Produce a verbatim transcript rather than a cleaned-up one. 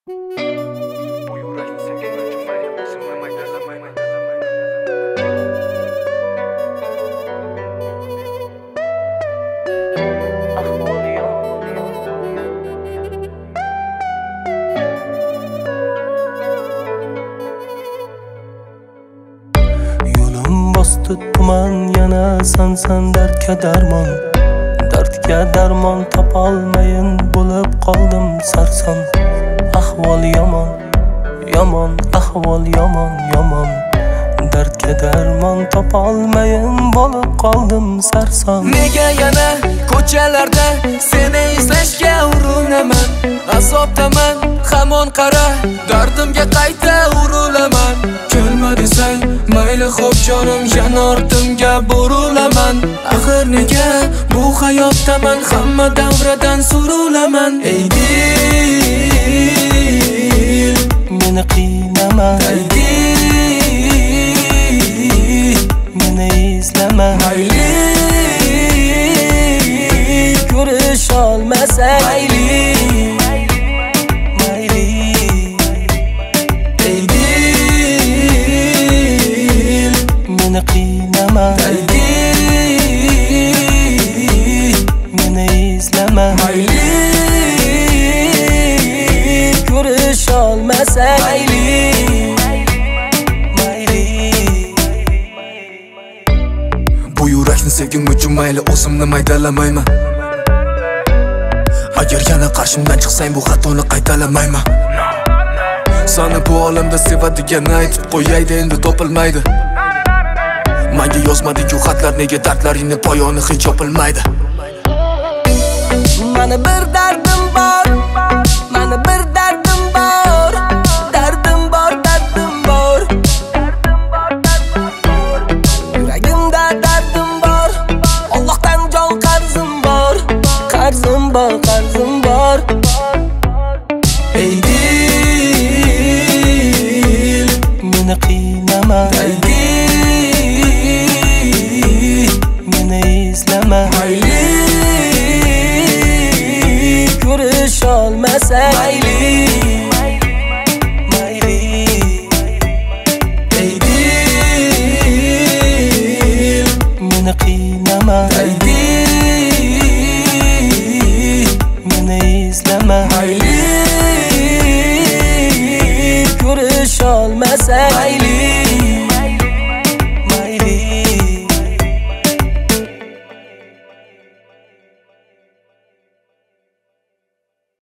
Tuman yana sansan dardga darmon, dardga darmon topolmayin bo'lib qoldim sarson. Ahvol yomon, yomon, ahvol yomon, yomon, dardga darmon topolmayin bo'lib qoldim sarson. Nega yana ko'chalarda seni izlashga urinaman, azobdaman, hamon qara dardimga qayta urilaman. Kelma desang mayli xo'p jonim, yana ortimga burilaman. Axir nega bu hayotdaman, hamma davradan surulaman. Ey dil, meni qiynama, ey dil, meni izlama. Mayli ko'rish olmasak, mayli meni qiynama, ey dil, meni izlama. mayli ko'rish olmasak, mayli mayli. Bu yurakni sevgim uchun mayli o'zimni maydalamayman. Agar yana qarshimdan chiqsang bu xatoni qaytalamayman. Seni bu olamda sevadigan aytib qo'yaydi, endi topilmaydi. Menga yozmading-ku xatlar, nega dardlaringni poyoni hech yopilmaydi. Mana bir dardim bor, mana bir dardim bor, dardim bor, dardim bor, yuragimda dardim bor, Allohdan jon qarzim bor, qarzim bor, qarzim bor. Ey dil, meni qiynama, ey dil, meni izlama. mayli ko'rish olmasak, mayli mayli. ey dil, meni qiynama, ey